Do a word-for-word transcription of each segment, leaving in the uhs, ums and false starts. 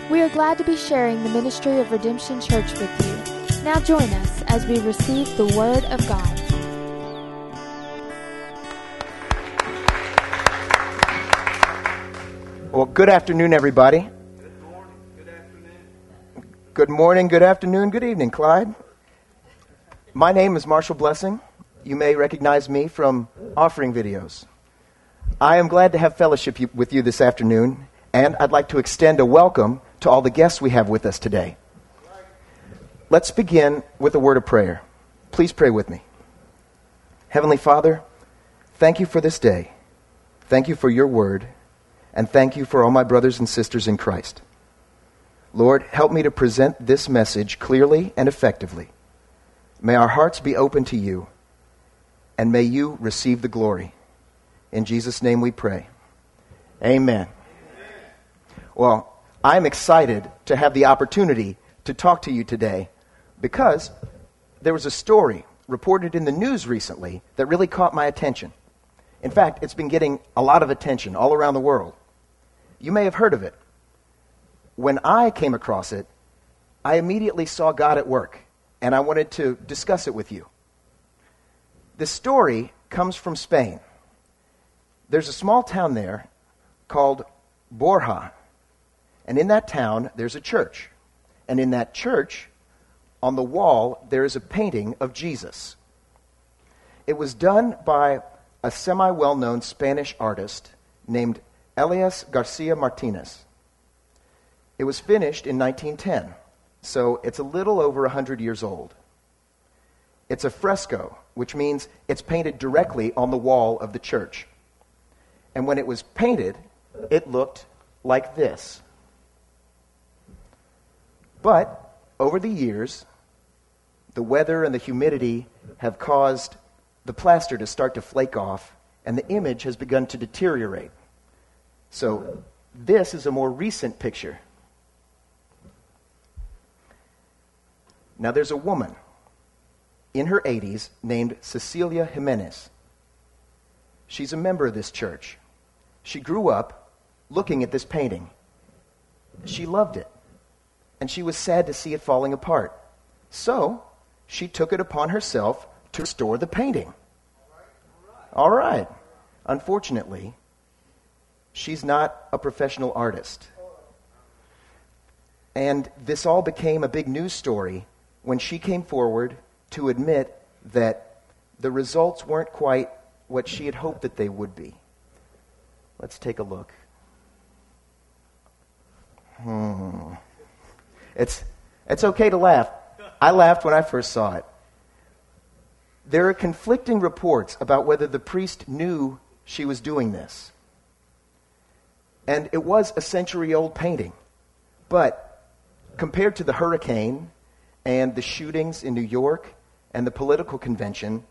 We are glad to be sharing the ministry of Redemption Church with you. Now join us as we receive the Word of God. Well, good afternoon, everybody. Good morning, good afternoon. Good morning, good afternoon, good evening, Clyde. My name is Marshall Blessing. You may recognize me from offering videos. I am glad to have fellowship you- with you this afternoon, and I'd like to extend a welcome to all the guests we have with us today. Let's begin with a word of prayer. Please pray with me. Heavenly Father, thank you for this day. Thank you for your word, and thank you for all my brothers and sisters in Christ. Lord, help me to present this message clearly and effectively. May our hearts be open to you, and may you receive the glory. In Jesus' name we pray. Amen. Amen. Well, I'm excited to have the opportunity to talk to you today because there was a story reported in the news recently that really caught my attention. In fact, it's been getting a lot of attention all around the world. You may have heard of it. When I came across it, I immediately saw God at work, and I wanted to discuss it with you. This story comes from Spain. There's a small town there called Borja. And in that town, there's a church. And in that church, on the wall, there is a painting of Jesus. It was done by a semi-well-known Spanish artist named Elias Garcia Martinez. It was finished in nineteen ten, so it's a little over one hundred years old. It's a fresco, which means it's painted directly on the wall of the church. And when it was painted, it looked like this. But over the years, the weather and the humidity have caused the plaster to start to flake off, and the image has begun to deteriorate. So this is a more recent picture. Now there's a woman in her eighties named Cecilia Jimenez. She's a member of this church. She grew up looking at this painting. She loved it. And she was sad to see it falling apart. So, she took it upon herself to restore the painting. All right. Unfortunately, she's not a professional artist. And this all became a big news story when she came forward to admit that the results weren't quite what she had hoped that they would be. Let's take a look. Hmm. It's it's okay to laugh. I laughed when I first saw it. There are conflicting reports about whether the priest knew she was doing this. And it was a century-old painting. But compared to the hurricane and the shootings in New York and the political convention,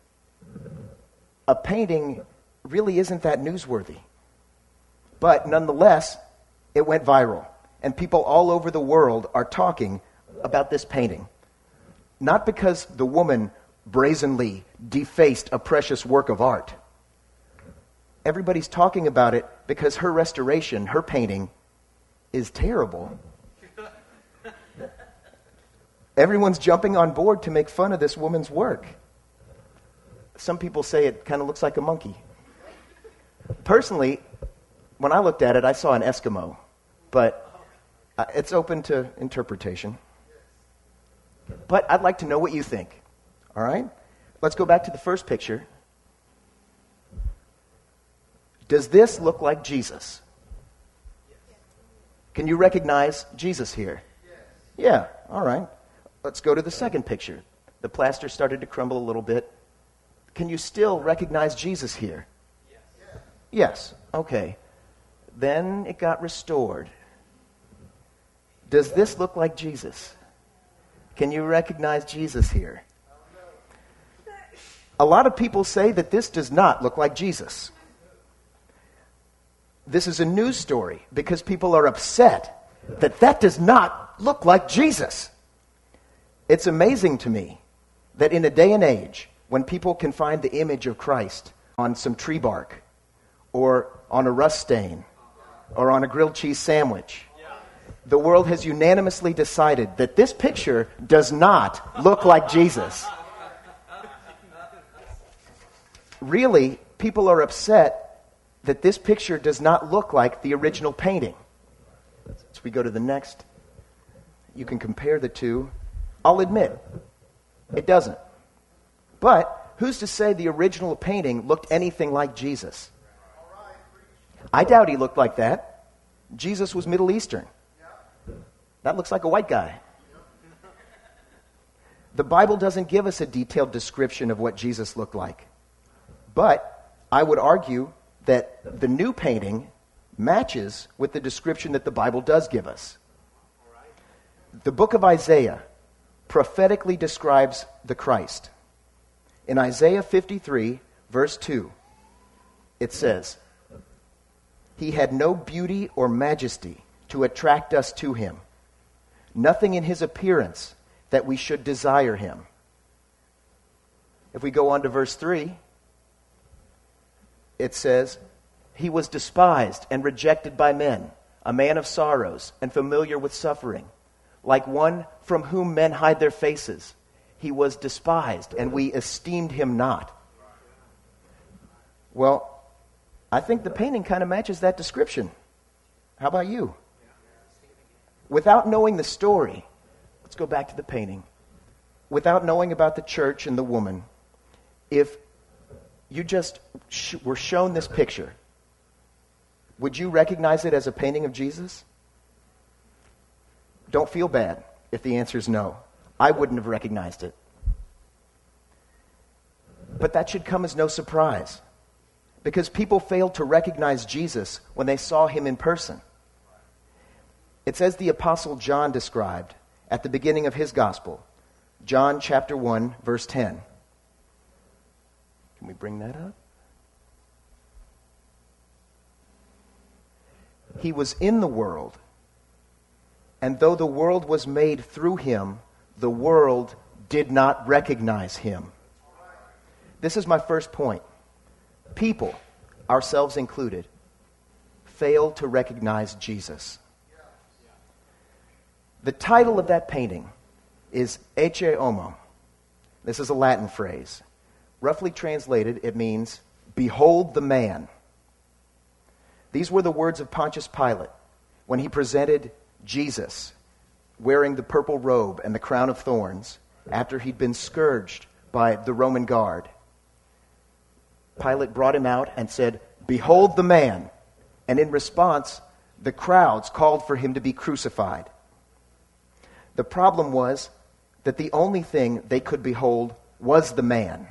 a painting really isn't that newsworthy. But nonetheless, it went viral. And people all over the world are talking about this painting. Not because the woman brazenly defaced a precious work of art. Everybody's talking about it because her restoration, her painting, is terrible. Everyone's jumping on board to make fun of this woman's work. Some people say it kind of looks like a monkey. Personally, when I looked at it, I saw an Eskimo. But Uh, it's open to interpretation. But I'd like to know what you think. All right? Let's go back to the first picture. Does this look like Jesus? Can you recognize Jesus here? Yeah, all right. Let's go to the second picture. The plaster started to crumble a little bit. Can you still recognize Jesus here? Yes, okay. Then it got restored. Does this look like Jesus? Can you recognize Jesus here? A lot of people say that this does not look like Jesus. This is a news story because people are upset that that does not look like Jesus. It's amazing to me that in a day and age when people can find the image of Christ on some tree bark or on a rust stain or on a grilled cheese sandwich, the world has unanimously decided that this picture does not look like Jesus. Really, people are upset that this picture does not look like the original painting. So we go to the next. You can compare the two. I'll admit, it doesn't. But who's to say the original painting looked anything like Jesus? I doubt he looked like that. Jesus was Middle Eastern. That looks like a white guy. The Bible doesn't give us a detailed description of what Jesus looked like. But I would argue that the new painting matches with the description that the Bible does give us. The book of Isaiah prophetically describes the Christ. In Isaiah fifty-three, verse two, it says, "He had no beauty or majesty to attract us to him, nothing in his appearance that we should desire him." If we go on to verse three, it says, "He was despised and rejected by men, a man of sorrows and familiar with suffering, like one from whom men hide their faces. He was despised, and we esteemed him not." Well, I think the painting kind of matches that description. How about you? Without knowing the story, let's go back to the painting. Without knowing about the church and the woman, if you just sh- were shown this picture, would you recognize it as a painting of Jesus? Don't feel bad if the answer is no. I wouldn't have recognized it. But that should come as no surprise, because people failed to recognize Jesus when they saw him in person. It's as the Apostle John described at the beginning of his gospel, John chapter one, verse ten. Can we bring that up? "He was in the world, and though the world was made through him, the world did not recognize him." This is my first point. People, ourselves included, fail to recognize Jesus. The title of that painting is Ecce Homo. This is a Latin phrase. Roughly translated, it means, "Behold the man." These were the words of Pontius Pilate when he presented Jesus wearing the purple robe and the crown of thorns after he'd been scourged by the Roman guard. Pilate brought him out and said, "Behold the man." And in response, the crowds called for him to be crucified. The problem was that the only thing they could behold was the man.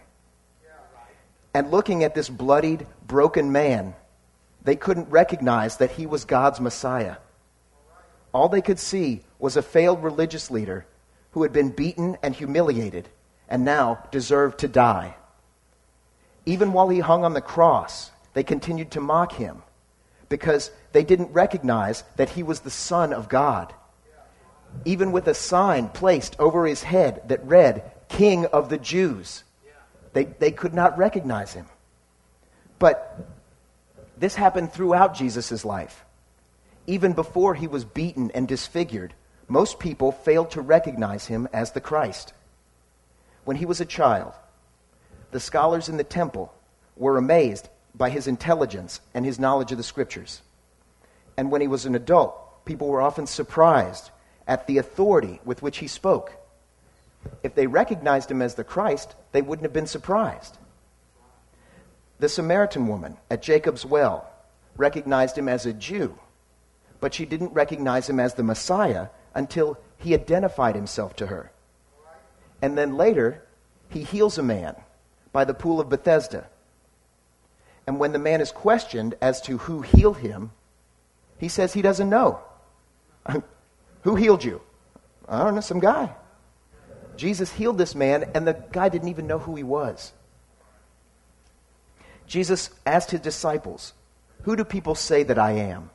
And looking at this bloodied, broken man, they couldn't recognize that he was God's Messiah. All they could see was a failed religious leader who had been beaten and humiliated and now deserved to die. Even while he hung on the cross, they continued to mock him because they didn't recognize that he was the Son of God. Even with a sign placed over his head that read, "King of the Jews," they, they could not recognize him. But this happened throughout Jesus' life. Even before he was beaten and disfigured, most people failed to recognize him as the Christ. When he was a child, the scholars in the temple were amazed by his intelligence and his knowledge of the scriptures. And when he was an adult, people were often surprised at the authority with which he spoke. If they recognized him as the Christ, they wouldn't have been surprised. The Samaritan woman at Jacob's well recognized him as a Jew, but she didn't recognize him as the Messiah until he identified himself to her. And then later, he heals a man by the pool of Bethesda. And when the man is questioned as to who healed him, he says he doesn't know. Who healed you? I don't know, some guy. Jesus healed this man, and the guy didn't even know who he was. Jesus asked his disciples, "Who do people say that I am?"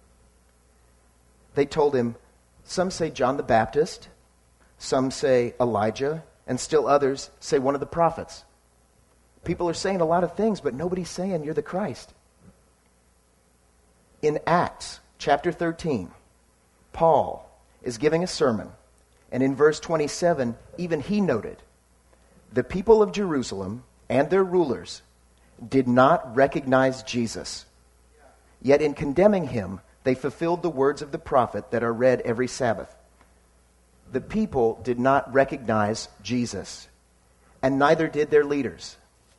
They told him, "Some say John the Baptist, some say Elijah, and still others say one of the prophets." People are saying a lot of things, but nobody's saying you're the Christ. In Acts chapter thirteen, Paul is giving a sermon, and in verse twenty-seven, even he noted, the people of Jerusalem and their rulers did not recognize Jesus. Yet in condemning him, they fulfilled the words of the prophet that are read every Sabbath. The people did not recognize Jesus, and neither did their leaders.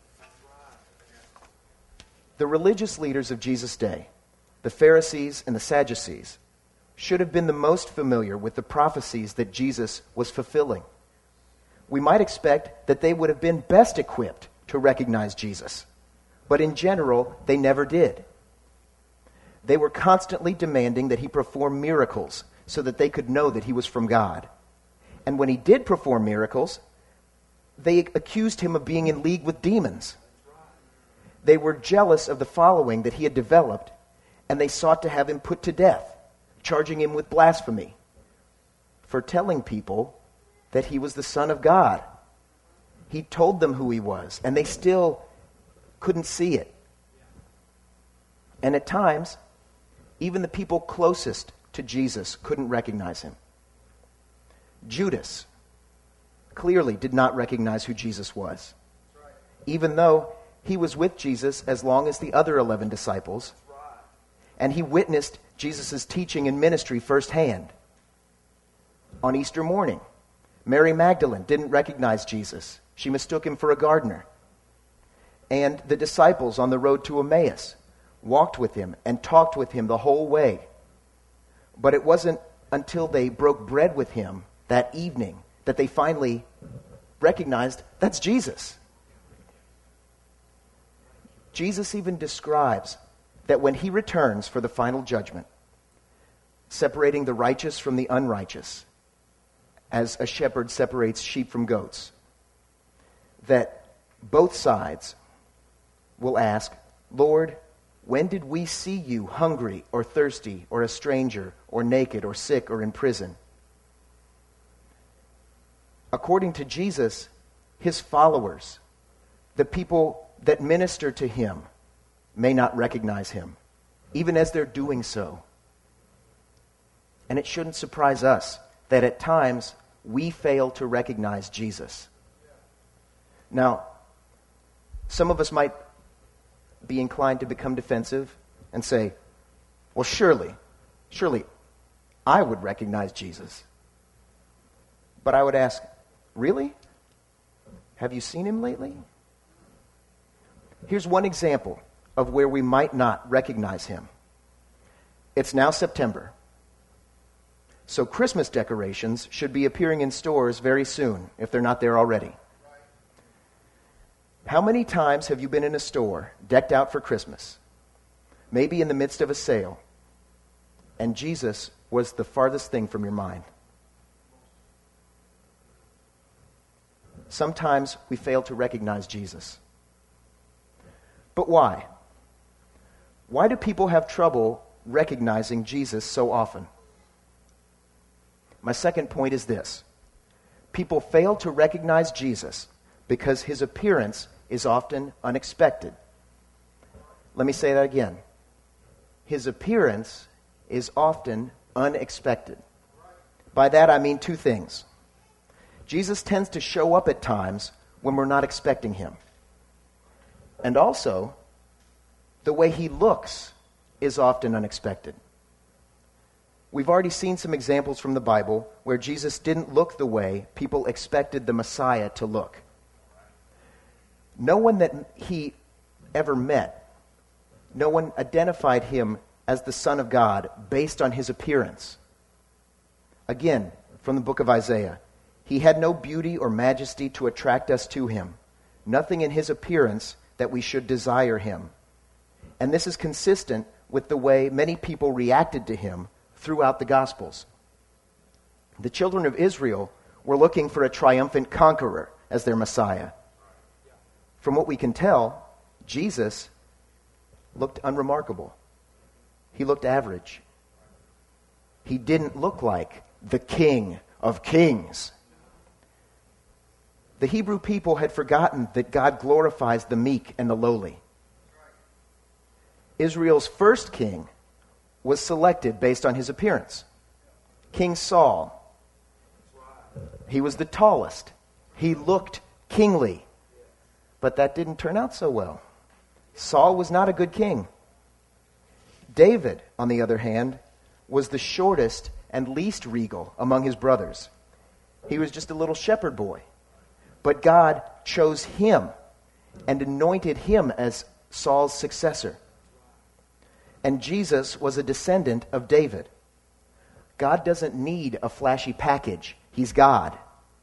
The religious leaders of Jesus' day, the Pharisees and the Sadducees, should have been the most familiar with the prophecies that Jesus was fulfilling. We might expect that they would have been best equipped to recognize Jesus, but in general, they never did. They were constantly demanding that he perform miracles so that they could know that he was from God. And when he did perform miracles, they accused him of being in league with demons. They were jealous of the following that he had developed, and they sought to have him put to death, charging him with blasphemy for telling people that he was the Son of God. He told them who he was, and they still couldn't see it. And at times, even the people closest to Jesus couldn't recognize him. Judas clearly did not recognize who Jesus was, even though he was with Jesus as long as the other eleven disciples, and he witnessed Jesus' teaching and ministry firsthand. On Easter morning, Mary Magdalene didn't recognize Jesus. She mistook him for a gardener. And the disciples on the road to Emmaus walked with him and talked with him the whole way. But it wasn't until they broke bread with him that evening that they finally recognized that's Jesus. Jesus even describes that when he returns for the final judgment, separating the righteous from the unrighteous, as a shepherd separates sheep from goats, that both sides will ask, Lord, when did we see you hungry or thirsty or a stranger or naked or sick or in prison? According to Jesus, his followers, the people that minister to him, may not recognize him, even as they're doing so. And it shouldn't surprise us that at times we fail to recognize Jesus. Now, some of us might be inclined to become defensive and say, well, surely, surely I would recognize Jesus. But I would ask, really? Have you seen him lately? Here's one example of where we might not recognize him. It's now September, so Christmas decorations should be appearing in stores very soon, if they're not there already. How many times have you been in a store decked out for Christmas, maybe in the midst of a sale, and Jesus was the farthest thing from your mind? Sometimes we fail to recognize Jesus. But why? Why do people have trouble recognizing Jesus so often? My second point is this. People fail to recognize Jesus because his appearance is often unexpected. Let me say that again. His appearance is often unexpected. By that I mean two things. Jesus tends to show up at times when we're not expecting him. And also, the way he looks is often unexpected. We've already seen some examples from the Bible where Jesus didn't look the way people expected the Messiah to look. No one that he ever met, no one identified him as the Son of God based on his appearance. Again, from the book of Isaiah, he had no beauty or majesty to attract us to him, nothing in his appearance that we should desire him. And this is consistent with the way many people reacted to him throughout the Gospels. The children of Israel were looking for a triumphant conqueror as their Messiah. From what we can tell, Jesus looked unremarkable. He looked average. He didn't look like the King of Kings. The Hebrew people had forgotten that God glorifies the meek and the lowly. Israel's first king was selected based on his appearance. King Saul. He was the tallest. He looked kingly. But that didn't turn out so well. Saul was not a good king. David, on the other hand, was the shortest and least regal among his brothers. He was just a little shepherd boy. But God chose him and anointed him as Saul's successor. And Jesus was a descendant of David. God doesn't need a flashy package. He's God.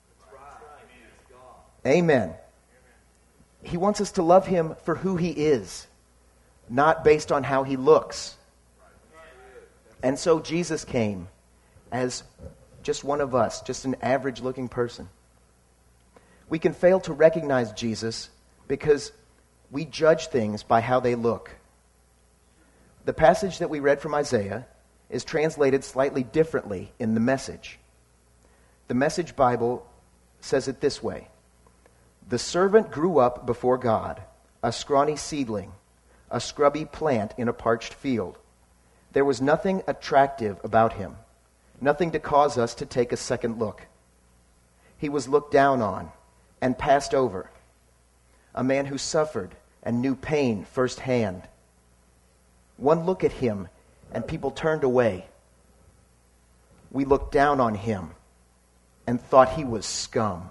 Amen. He wants us to love him for who he is, not based on how he looks. And so Jesus came as just one of us, just an average-looking person. We can fail to recognize Jesus because we judge things by how they look. The passage that we read from Isaiah is translated slightly differently in the Message. The Message Bible says it this way: "The servant grew up before God, a scrawny seedling, a scrubby plant in a parched field. There was nothing attractive about him, nothing to cause us to take a second look. He was looked down on and passed over, a man who suffered and knew pain firsthand. One look at him and people turned away. We looked down on him and thought he was scum."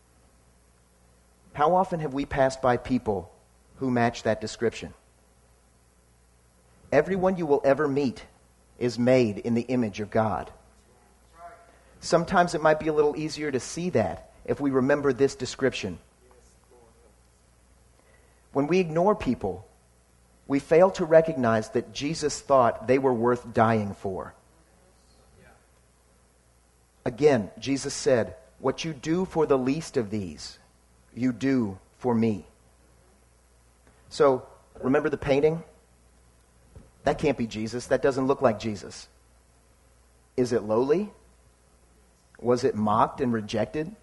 How often have we passed by people who match that description? Everyone you will ever meet is made in the image of God. Sometimes it might be a little easier to see that if we remember this description. When we ignore people, we fail to recognize that Jesus thought they were worth dying for. Again, Jesus said, "What you do for the least of these, you do for me." So, remember the painting? That can't be Jesus. That doesn't look like Jesus. Is it lowly? Was it mocked and rejected?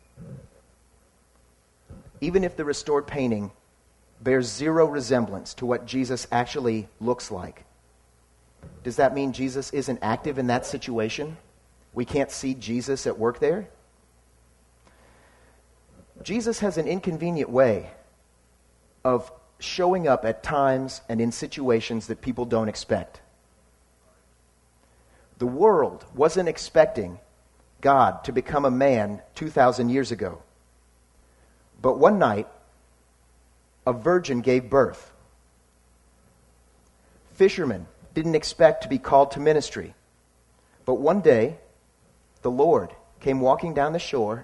Even if the restored painting bears zero resemblance to what Jesus actually looks like, does that mean Jesus isn't active in that situation? We can't see Jesus at work there? Jesus has an inconvenient way of showing up at times and in situations that people don't expect. The world wasn't expecting God to become a man two thousand years ago. But one night, a virgin gave birth. Fishermen didn't expect to be called to ministry. But one day, the Lord came walking down the shore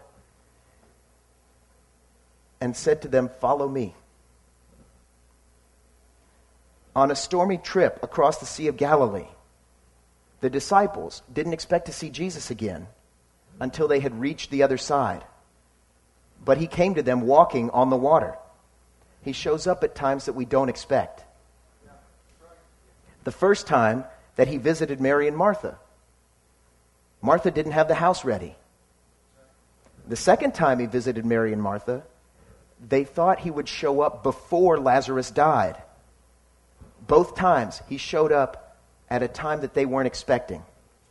and said to them, "Follow me." On a stormy trip across the Sea of Galilee, the disciples didn't expect to see Jesus again until they had reached the other side. But he came to them walking on the water. He shows up at times that we don't expect. The first time that he visited Mary and Martha, Martha didn't have the house ready. The second time he visited Mary and Martha, they thought he would show up before Lazarus died. Both times he showed up at a time that they weren't expecting.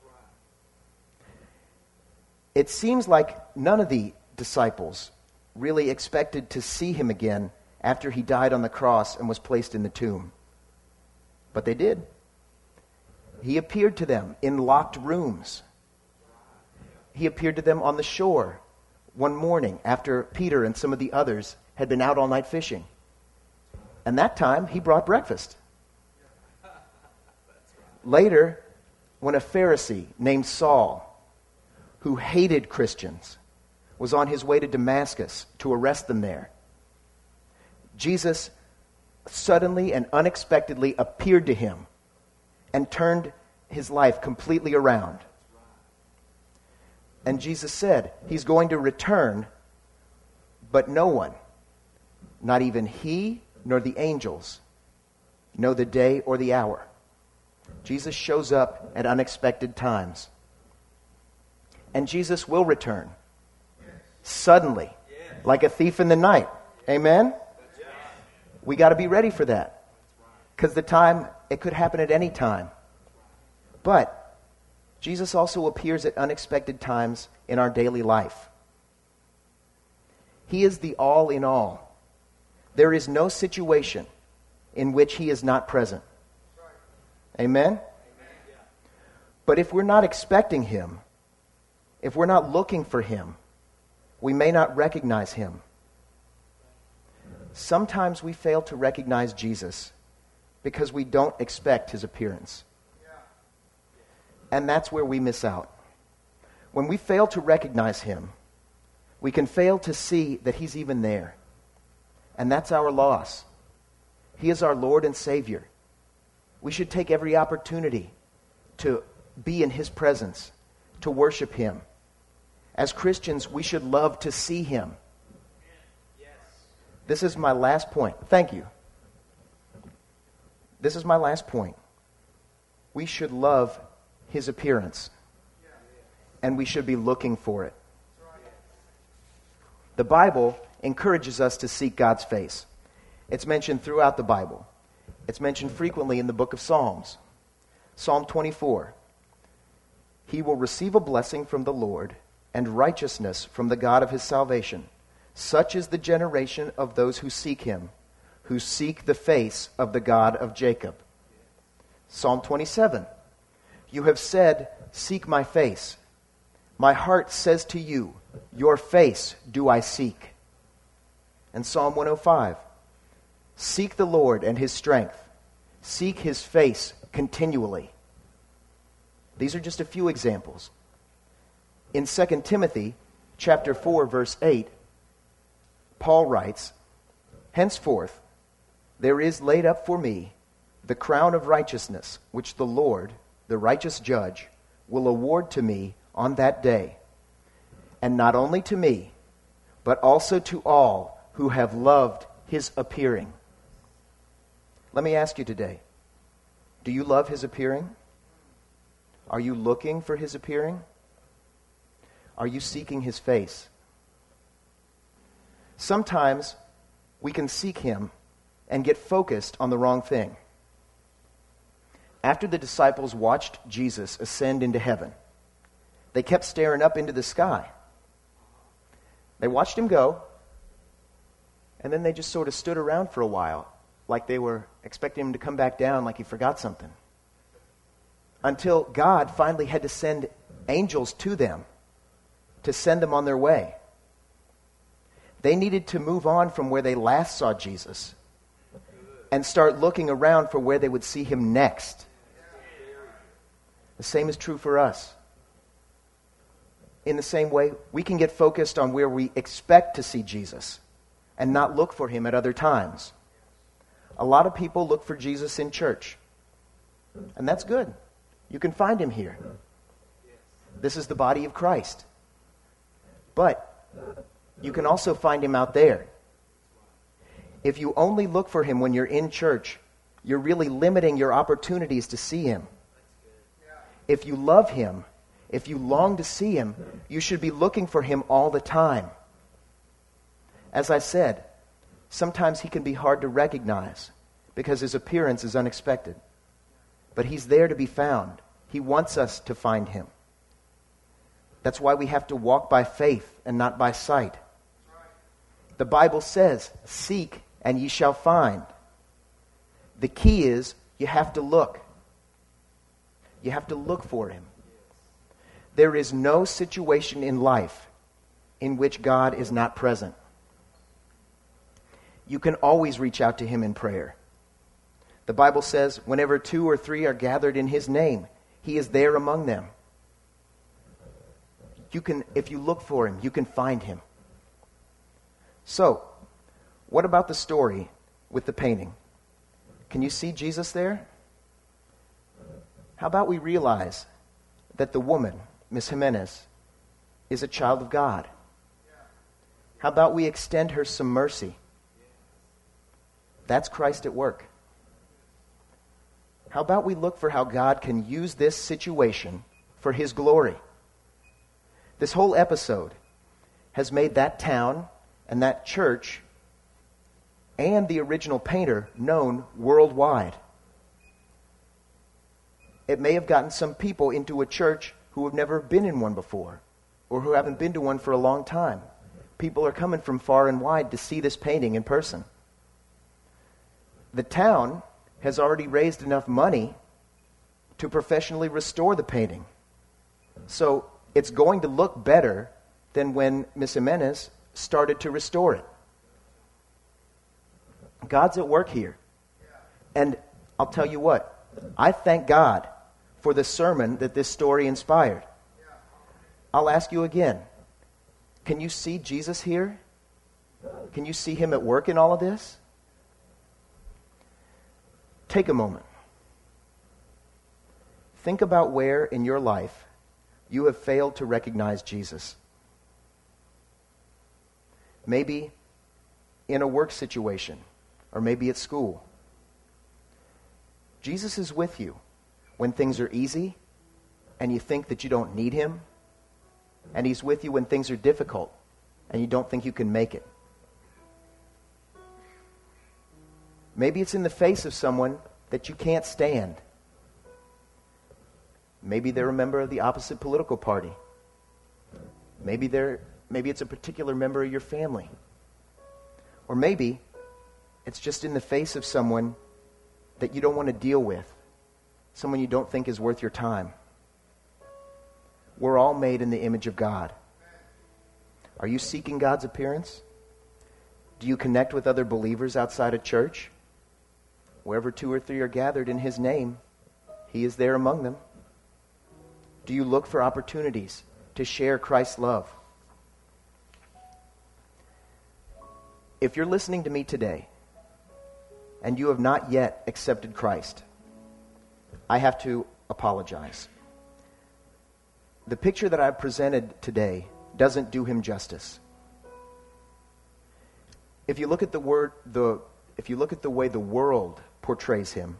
It seems like none of the disciples really expected to see him again after he died on the cross and was placed in the tomb. But they did. He appeared to them in locked rooms. He appeared to them on the shore one morning after Peter and some of the others had been out all night fishing. And that time he brought breakfast. Later, when a Pharisee named Saul, who hated Christians, was on his way to Damascus to arrest them there, Jesus suddenly and unexpectedly appeared to him and turned his life completely around. And Jesus said, he's going to return, but no one, not even he nor the angels, know the day or the hour. Jesus shows up at unexpected times. And Jesus will return. Suddenly. Like a thief in the night. Amen? We got to be ready for that. Because the time, it could happen at any time. But Jesus also appears at unexpected times in our daily life. He is the all in all. There is no situation in which he is not present. Amen? But if we're not expecting him, if we're not looking for him, we may not recognize him. Sometimes we fail to recognize Jesus because we don't expect his appearance. And that's where we miss out. When we fail to recognize him, we can fail to see that he's even there. And that's our loss. He is our Lord and Savior. We should take every opportunity to be in his presence, to worship him. As Christians, we should love to see him. This is my last point. Thank you. This is my last point. We should love his appearance, and we should be looking for it. The Bible encourages us to seek God's face. It's mentioned throughout the Bible. It's mentioned frequently in the book of Psalms. Psalm twenty-four. He will receive a blessing from the Lord and righteousness from the God of his salvation. Such is the generation of those who seek him, who seek the face of the God of Jacob. Psalm twenty-seven. You have said, seek my face. My heart says to you, your face do I seek. And Psalm one oh five. Seek the Lord and his strength. Seek his face continually. These are just a few examples. In Second Timothy chapter four, verse eight, Paul writes, henceforth there is laid up for me the crown of righteousness, which the Lord, the righteous judge, will award to me on that day. And not only to me, but also to all who have loved his appearing. Let me ask you today, do you love his appearing? Are you looking for his appearing? Are you seeking his face? Sometimes we can seek him and get focused on the wrong thing. After the disciples watched Jesus ascend into heaven, they kept staring up into the sky. They watched him go, and then they just sort of stood around for a while, like they were expecting him to come back down, like he forgot something. Until God finally had to send angels to them to send them on their way. They needed to move on from where they last saw Jesus and start looking around for where they would see him next. The same is true for us. In the same way, we can get focused on where we expect to see Jesus and not look for him at other times. A lot of people look for Jesus in church, and that's good. You can find him here. This is the body of Christ. But you can also find him out there. If you only look for him when you're in church, you're really limiting your opportunities to see him. If you love him, if you long to see him, you should be looking for him all the time. As I said, sometimes he can be hard to recognize because his appearance is unexpected. But he's there to be found. He wants us to find him. That's why we have to walk by faith and not by sight. The Bible says, seek and ye shall find. The key is you have to look. You have to look for him. There is no situation in life in which God is not present. You can always reach out to him in prayer. The Bible says, whenever two or three are gathered in his name, he is there among them. You can, if you look for him, you can find him. So, what about the story with the painting? Can you see Jesus there? How about we realize that the woman, Miss Jimenez, is a child of God? How about we extend her some mercy? That's Christ at work. How about we look for how God can use this situation for his glory? This whole episode has made that town and that church and the original painter known worldwide. It may have gotten some people into a church who have never been in one before, or who haven't been to one for a long time. People are coming from far and wide to see this painting in person. The town has already raised enough money to professionally restore the painting. So it's going to look better than when Miss Jimenez started to restore it. God's at work here. And I'll tell you what, I thank God for the sermon that this story inspired. I'll ask you again, can you see Jesus here? Can you see him at work in all of this? Take a moment. Think about where in your life you have failed to recognize Jesus. Maybe in a work situation, or maybe at school. Jesus is with you when things are easy and you think that you don't need him, and he's with you when things are difficult and you don't think you can make it. Maybe it's in the face of someone that you can't stand. Maybe they're a member of the opposite political party. Maybe they're maybe it's a particular member of your family. Or maybe it's just in the face of someone that you don't want to deal with, someone you don't think is worth your time. We're all made in the image of God. Are you seeking God's appearance? Do you connect with other believers outside of church? Wherever two or three are gathered in his name, he is there among them. Do you look for opportunities to share Christ's love? If you're listening to me today and you have not yet accepted Christ, I have to apologize. The picture that I've presented today doesn't do him justice. If you look at the word, the if you look at the way the world portrays him,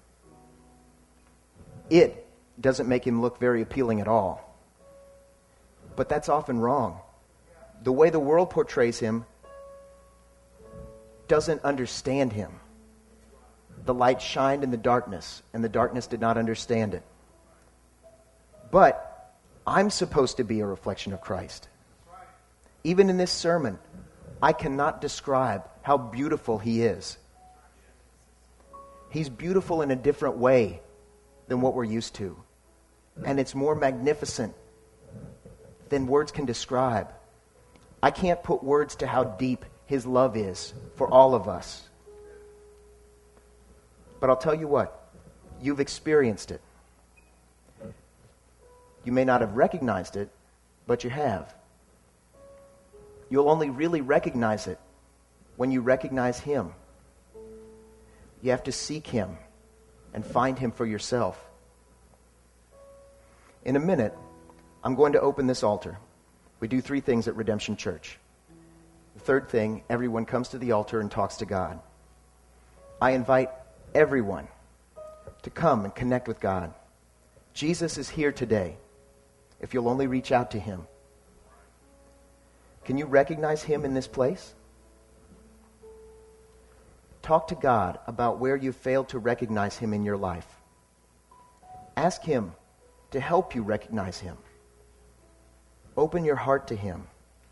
it doesn't make him look very appealing at all. But that's often wrong. The way the world portrays him doesn't understand him. The light shined in the darkness, and the darkness did not understand it. But I'm supposed to be a reflection of Christ. Even in this sermon, I cannot describe how beautiful he is. He's beautiful in a different way than what we're used to. And it's more magnificent than words can describe. I can't put words to how deep his love is for all of us. But I'll tell you what, you've experienced it. You may not have recognized it, but you have. You'll only really recognize it when you recognize him. You have to seek him and find him for yourself. In a minute, I'm going to open this altar. We do three things at Redemption Church. The third thing, everyone comes to the altar and talks to God. I invite everyone to come and connect with God. Jesus is here today, if you'll only reach out to him. Can you recognize him in this place? Talk to God about where you failed to recognize him in your life. Ask him to help you recognize him. Open your heart to him.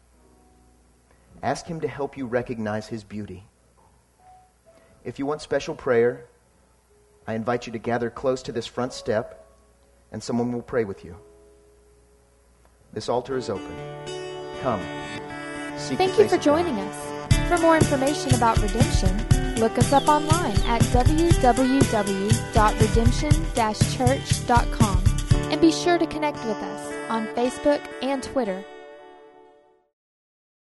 Ask him to help you recognize his beauty. If you want special prayer, I invite you to gather close to this front step, and someone will pray with you. This altar is open. Come. Seek Thank the you face for of joining God. us. For more information about Redemption, look us up online at w w w dot redemption dash church dot com and be sure to connect with us on Facebook and Twitter